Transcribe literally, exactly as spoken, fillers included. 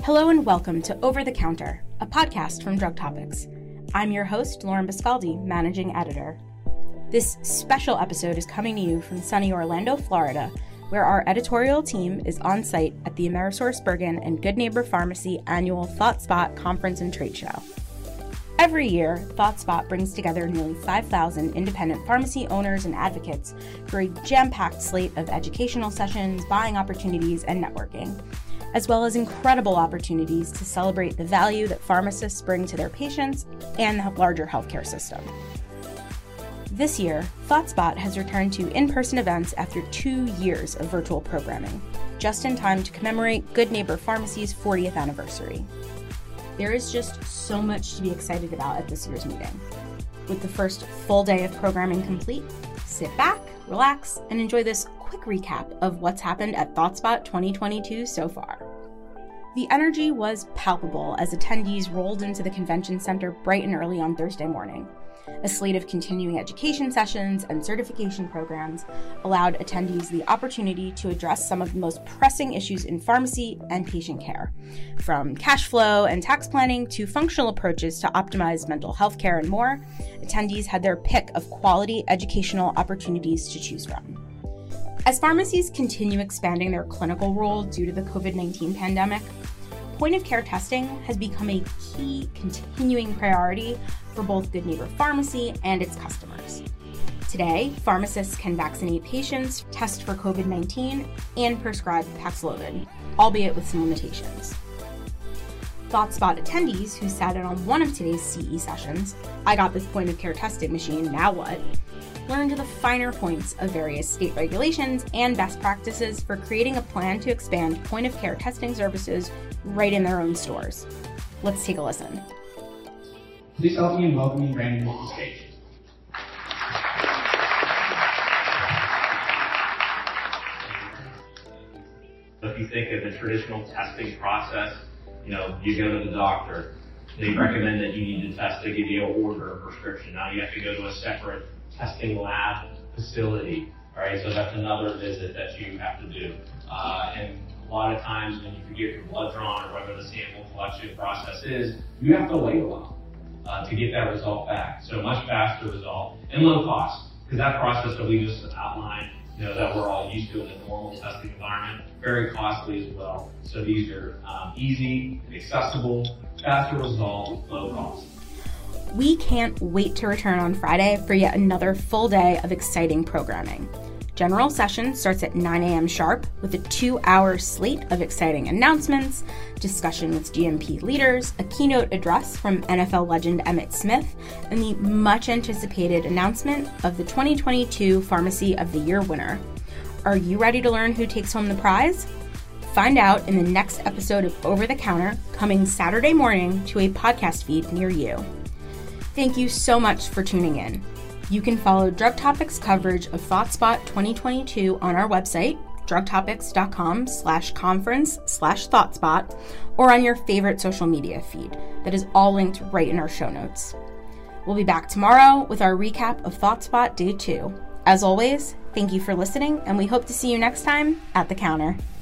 Hello and welcome to Over the Counter, a podcast from Drug Topics. I'm your host, Lauren Biscaldi, Managing Editor. This special episode is coming to you from sunny Orlando, Florida, where our editorial team is on site at the AmerisourceBergen and Good Neighbor Pharmacy annual ThoughtSpot conference and trade show. Every year, ThoughtSpot brings together nearly five thousand independent pharmacy owners and advocates for a jam-packed slate of educational sessions, buying opportunities, and networking, as well as incredible opportunities to celebrate the value that pharmacists bring to their patients and the larger healthcare system. This year, ThoughtSpot has returned to in-person events after two years of virtual programming, just in time to commemorate Good Neighbor Pharmacy's fortieth anniversary. There is just so much to be excited about at this year's meeting. With the first full day of programming complete, sit back, relax, and enjoy this quick recap of what's happened at ThoughtSpot twenty twenty-two so far. The energy was palpable as attendees rolled into the convention center bright and early on Thursday morning. A slate of continuing education sessions and certification programs allowed attendees the opportunity to address some of the most pressing issues in pharmacy and patient care, from cash flow and tax planning to functional approaches to optimize mental health care and more. Attendees had their pick of quality educational opportunities to choose from. As pharmacies continue expanding their clinical role due to the covid nineteen pandemic, point-of-care testing has become a key continuing priority for both Good Neighbor Pharmacy and its customers. Today, pharmacists can vaccinate patients, test for covid nineteen, and prescribe Paxlovid, albeit with some limitations. ThoughtSpot attendees who sat in on one of today's C E sessions, I got this point-of-care testing machine, now what?, learned the finer points of various state regulations and best practices for creating a plan to expand point-of-care testing services right in their own stores. Let's take a listen. Please help me in welcoming Brandon to the stage. If you think of the traditional testing process, you know, you go to the doctor, they recommend that you need to test to give you an order or prescription. Now you have to go to a separate testing lab facility, all right? So that's another visit that you have to do. Uh, and a lot of times when you get your blood drawn or whatever the sample collection process is, you have to wait a while uh, to get that result back. So much faster result and low cost, because that process that we just outlined, you know, that we're all used to in the normal testing environment, very costly as well. So these are um, easy, accessible, faster result, low cost. We can't wait to return on Friday for yet another full day of exciting programming. General session starts at nine a.m. sharp with a two-hour slate of exciting announcements, discussion with G M P leaders, a keynote address from N F L legend Emmitt Smith, and the much-anticipated announcement of the twenty twenty-two Pharmacy of the Year winner. Are you ready to learn who takes home the prize? Find out in the next episode of Over the Counter, coming Saturday morning to a podcast feed near you. Thank you so much for tuning in. You can follow Drug Topics coverage of ThoughtSpot twenty twenty-two on our website, drugtopics.com slash conference slash ThoughtSpot, or on your favorite social media feed. That is all linked right in our show notes. We'll be back tomorrow with our recap of ThoughtSpot Day two. As always, thank you for listening, and we hope to see you next time at the counter.